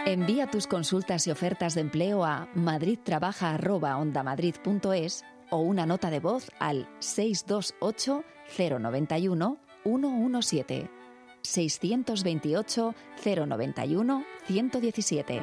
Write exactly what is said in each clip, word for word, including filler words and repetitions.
Envía tus consultas y ofertas de empleo a madridtrabaja arroba ondamadrid punto es o una nota de voz al seis dos ocho cero nueve uno uno uno siete. seiscientos veintiocho cero noventa y uno ciento diecisiete.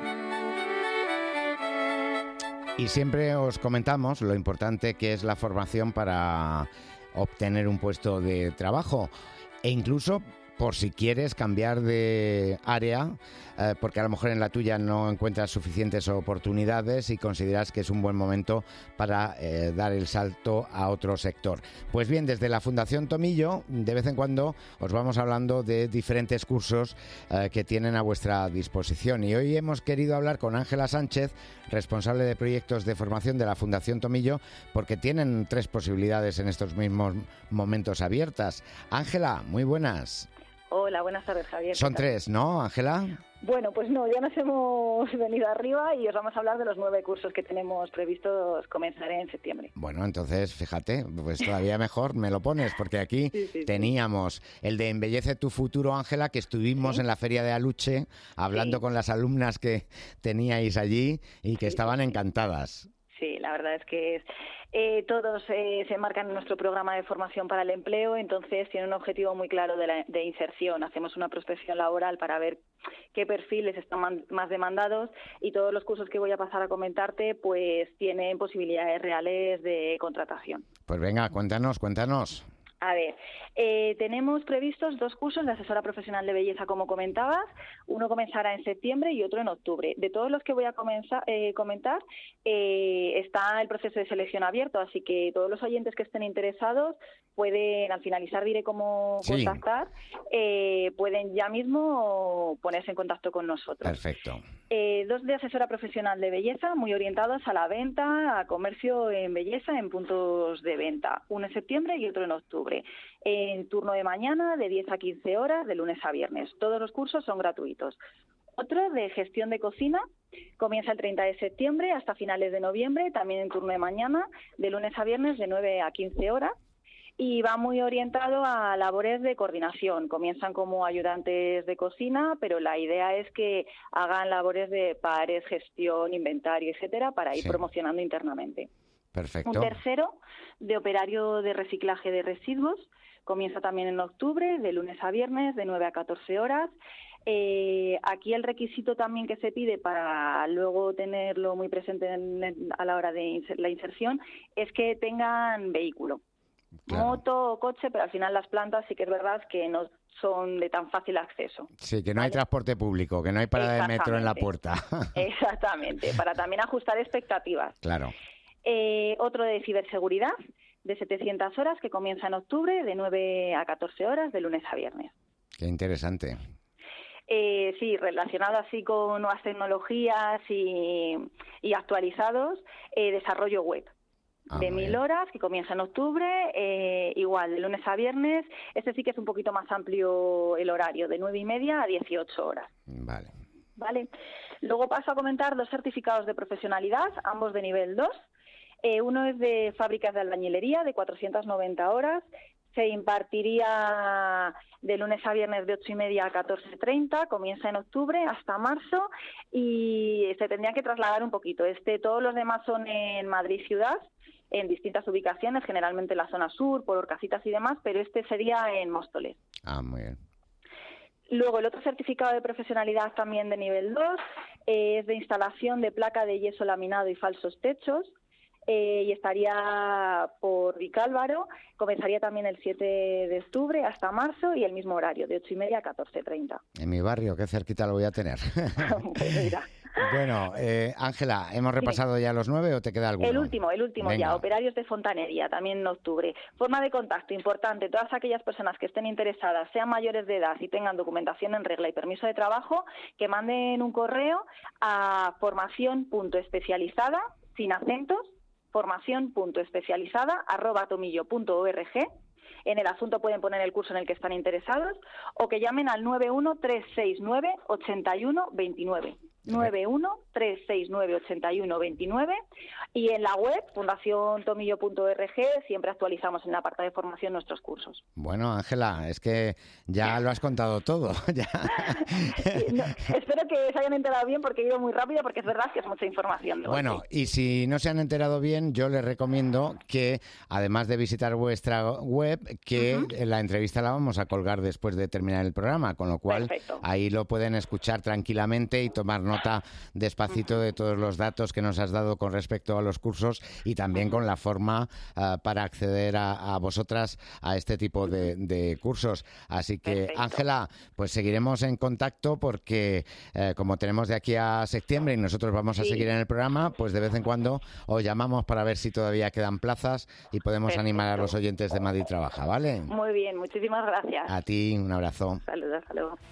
Y siempre os comentamos lo importante que es la formación para obtener un puesto de trabajo e incluso por si quieres cambiar de área, eh, porque a lo mejor en la tuya no encuentras suficientes oportunidades y consideras que es un buen momento para eh, dar el salto a otro sector. Pues bien, desde la Fundación Tomillo, de vez en cuando os vamos hablando de diferentes cursos eh, que tienen a vuestra disposición. Y hoy hemos querido hablar con Ángela Sánchez, responsable de proyectos de formación de la Fundación Tomillo, porque tienen tres posibilidades en estos mismos momentos abiertas. Ángela, muy buenas. Hola, buenas tardes, Javier. Son tres, ¿no, Ángela? Bueno, pues no, ya nos hemos venido arriba y os vamos a hablar de los nueve cursos que tenemos previstos comenzar en septiembre. Bueno, entonces, fíjate, pues todavía mejor me lo pones, porque aquí sí, sí, teníamos sí. el de Embellece tu futuro, Ángela, que estuvimos ¿Sí? en la Feria de Aluche hablando sí. con las alumnas que teníais allí y que sí, estaban sí. encantadas. Sí, la verdad es que es, eh, todos eh, se enmarcan en nuestro programa de formación para el empleo, entonces tiene un objetivo muy claro de, la, de inserción. Hacemos una prospección laboral para ver qué perfiles están man, más demandados y todos los cursos que voy a pasar a comentarte pues tienen posibilidades reales de contratación. Pues venga, cuéntanos, cuéntanos. A ver, eh, tenemos previstos dos cursos de asesora profesional de belleza, como comentabas. Uno comenzará en septiembre y otro en octubre. De todos los que voy a comenzar, eh, comentar, eh, está el proceso de selección abierto, así que todos los oyentes que estén interesados pueden, al finalizar diré cómo sí. contactar, eh, pueden ya mismo ponerse en contacto con nosotros. Perfecto. Eh, dos de asesora profesional de belleza, muy orientados a la venta, a comercio en belleza, en puntos de venta. Uno en septiembre y otro en octubre. En turno de mañana, de diez a quince horas, de lunes a viernes. Todos los cursos son gratuitos. Otro de gestión de cocina comienza el treinta de septiembre hasta finales de noviembre, también en turno de mañana, de lunes a viernes, de nueve a quince horas. Y va muy orientado a labores de coordinación. Comienzan como ayudantes de cocina, pero la idea es que hagan labores de pares, gestión, inventario, etcétera, para ir sí. promocionando internamente. Perfecto. Un tercero, de operario de reciclaje de residuos, comienza también en octubre, de lunes a viernes, de nueve a catorce horas. Eh, aquí el requisito también que se pide para luego tenerlo muy presente en, a la hora de inser- la inserción es que tengan vehículo. Claro. Moto o coche, pero al final las plantas sí que es verdad que no son de tan fácil acceso. Sí, que no ¿vale? hay transporte público, que no hay parada de metro en la puerta. Exactamente, para también ajustar expectativas. Claro. Eh, otro de ciberseguridad, de setecientas horas, que comienza en octubre, de nueve a catorce horas, de lunes a viernes. Qué interesante. Eh, sí, relacionado así con nuevas tecnologías y, y actualizados, eh, desarrollo web. Ah, de mil horas, que comienza en octubre, eh, igual, de lunes a viernes. Este sí que es un poquito más amplio el horario, de nueve y media a dieciocho horas. Vale. Vale. Luego paso a comentar dos certificados de profesionalidad, ambos de nivel dos. Eh, uno es de fábricas de albañilería, de cuatrocientas noventa horas. Se impartiría de lunes a viernes de ocho y media a catorce treinta, comienza en octubre hasta marzo y se tendría que trasladar un poquito. Este, todos los demás son en Madrid ciudad, en distintas ubicaciones, generalmente en la zona sur, por Orcasitas y demás, pero este sería en Móstoles. Ah, muy bien. Luego, el otro certificado de profesionalidad también de nivel dos eh, es de instalación de placa de yeso laminado y falsos techos. Eh, y estaría por Vicálvaro, comenzaría también el siete de octubre hasta marzo y el mismo horario, de ocho y media a catorce treinta. En mi barrio, qué cerquita lo voy a tener. Pues mira. Bueno, Ángela, eh, ¿hemos repasado ya los nueve o te queda alguno? El último, el último Venga. ya, operarios de fontanería, también en octubre. Forma de contacto, importante, todas aquellas personas que estén interesadas, sean mayores de edad y tengan documentación en regla y permiso de trabajo, que manden un correo a formación.especializada, sin acentos, formación.especializada arroba tomillo punto org. En el asunto pueden poner el curso en el que están interesados o que llamen al nueve uno tres seis nueve ocho uno dos nueve. nueve uno tres seis nueve ocho uno dos nueve y en la web fundación tomillo punto org siempre actualizamos en el apartado de formación nuestros cursos. Bueno, Ángela, es que ya lo has contado todo. Ya. No, espero que se hayan enterado bien porque he ido muy rápido porque es verdad que es mucha información. Bueno, y si no se han enterado bien, yo les recomiendo que, además de visitar vuestra web, que uh-huh. la entrevista la vamos a colgar después de terminar el programa, con lo cual Perfecto. Ahí lo pueden escuchar tranquilamente y tomar nota despacito de todos los datos que nos has dado con respecto a los cursos y también con la forma uh, para acceder a, a vosotras a este tipo de, de cursos. Así que, Ángela, pues seguiremos en contacto porque eh, como tenemos de aquí a septiembre y nosotros vamos a sí. seguir en el programa, pues de vez en cuando os llamamos para ver si todavía quedan plazas y podemos Perfecto. Animar a los oyentes de Madrid Trabaja, ¿vale? Muy bien, muchísimas gracias. A ti, un abrazo. Saludos, hasta luego.